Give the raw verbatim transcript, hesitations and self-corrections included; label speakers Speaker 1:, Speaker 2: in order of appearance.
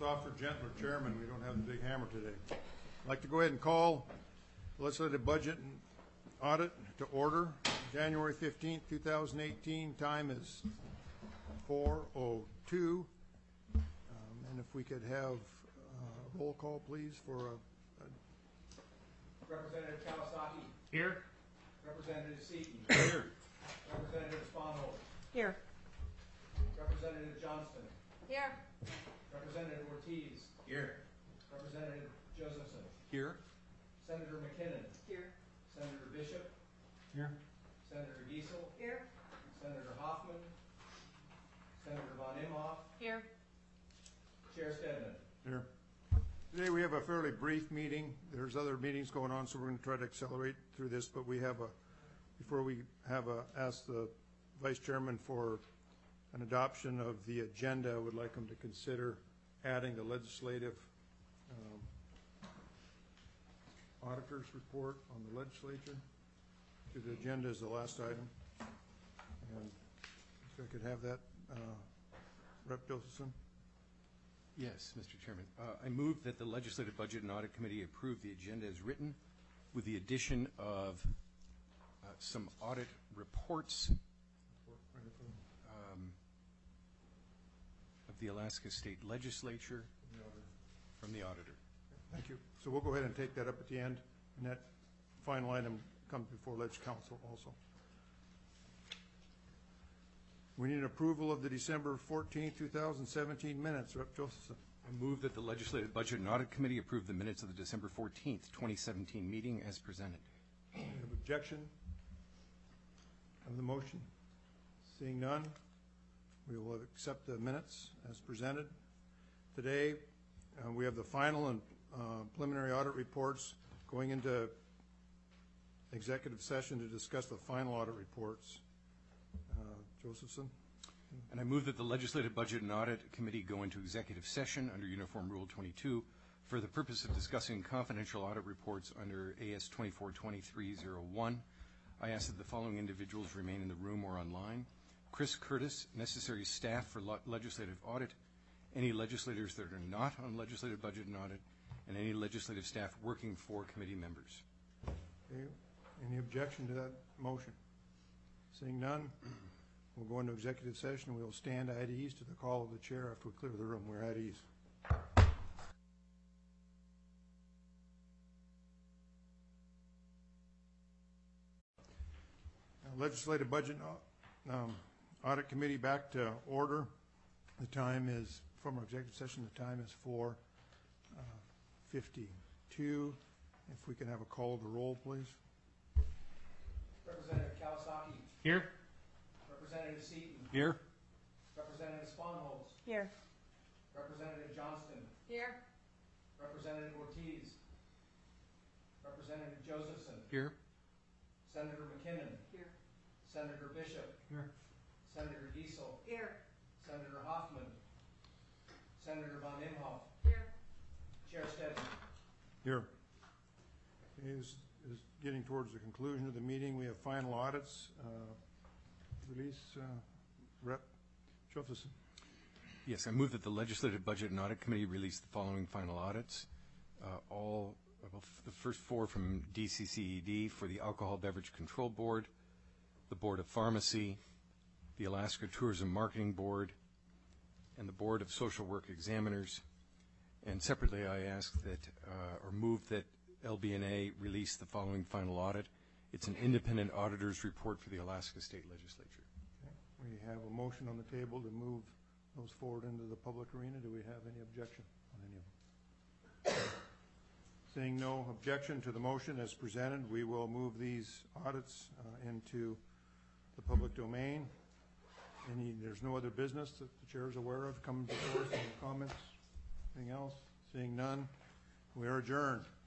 Speaker 1: softer, gentler chairman. We don't have the big hammer today. I'd like to go ahead and call legislative budget and audit to order. January fifteenth, two thousand eighteen. Time is four oh two. Um, and if we could have uh, roll call, please, for a, a
Speaker 2: Representative Kawasaki.
Speaker 3: Here.
Speaker 2: Representative Seaton.
Speaker 1: Here.
Speaker 2: Representative Sponholz.
Speaker 4: Here.
Speaker 2: Representative Johnston.
Speaker 4: Here.
Speaker 2: Representative Ortiz.
Speaker 3: Here.
Speaker 2: Representative Josephson.
Speaker 1: here.
Speaker 2: Senator McKinnon.
Speaker 4: Here.
Speaker 2: Senator Bishop.
Speaker 1: Here.
Speaker 2: Senator Giesel.
Speaker 4: Here.
Speaker 2: Senator Hoffman. Senator Von Imhoff.
Speaker 4: Here.
Speaker 2: Chair Stedman.
Speaker 1: Here. Today we have a fairly brief meeting. There's other meetings going on, so we're going to try to accelerate through this. But we have a, before we have a, ask the Vice Chairman for an adoption of the agenda, I would like him to consider adding the legislative um, auditor's report on the legislature to the agenda as the last item. And if I could have that, uh, Rep Josephson.
Speaker 5: Yes, Mister Chairman. Uh, I move that the Legislative Budget and Audit Committee approve the agenda as written with the addition of uh, some audit reports um, of the Alaska State Legislature from the auditor.
Speaker 1: Thank you. So we'll go ahead and take that up at the end, and that final item comes before Ledge Council also. We need approval of the December fourteenth, two thousand seventeen minutes. Rep Josephson.
Speaker 5: I move that the Legislative Budget and Audit Committee approve the minutes of the December fourteenth, twenty seventeen meeting as presented.
Speaker 1: Any objection of the motion? Seeing none, we will accept the minutes as presented. Today, uh, we have the final and uh, preliminary audit reports going into executive session to discuss the final audit reports. Uh, Josephson.
Speaker 5: And I move that the Legislative Budget and Audit Committee go into executive session under Uniform Rule twenty-two for the purpose of discussing confidential audit reports under A S twenty-four twenty-three oh one. I ask that the following individuals remain in the room or online. Chris Curtis, necessary staff for legislative audit, any legislators that are not on legislative budget and audit, and any legislative staff working for committee members.
Speaker 1: Okay. Any objection to that motion? Seeing none, we'll go into executive session. We'll stand at ease to the call of the chair after we clear the room. We're at ease. Now, Legislative Budget um, Audit Committee back to order. The time is, from our executive session, the time is four fifty-two. If we can have a call of the roll, please.
Speaker 2: Representative Kawasaki.
Speaker 3: Here.
Speaker 2: Representative Seaton.
Speaker 5: Here.
Speaker 2: Representative Sponholz.
Speaker 4: Here.
Speaker 2: Representative Johnston.
Speaker 4: Here.
Speaker 2: Representative Ortiz. Representative Josephson.
Speaker 5: Here.
Speaker 2: Senator McKinnon.
Speaker 4: Here.
Speaker 2: Senator Bishop.
Speaker 1: Here.
Speaker 2: Senator Giesel.
Speaker 4: Here.
Speaker 2: Senator Hoffman. Senator Von Imhoff.
Speaker 4: Here.
Speaker 2: Chair Stedman.
Speaker 1: Here. Is is getting towards the conclusion of the meeting. We have final audits. Uh, release, uh, Rep Josephson.
Speaker 5: Yes, I move that the Legislative Budget and Audit Committee release the following final audits. Uh, all, well, the first four from D C C E D for the Alcohol Beverage Control Board, the Board of Pharmacy, the Alaska Tourism Marketing Board, and the Board of Social Work Examiners. And separately, I ask that, uh, or move that L B N A release the following final audit. It's an independent auditor's report for the Alaska State Legislature.
Speaker 1: Okay. We have a motion on the table to move those forward into the public arena. Do we have any objection on any of them? Seeing no objection to the motion as presented, we will move these audits uh, into the public domain. Any, there's no other business that the chair is aware of coming before us. Any comments? Anything else? Seeing none, we are adjourned.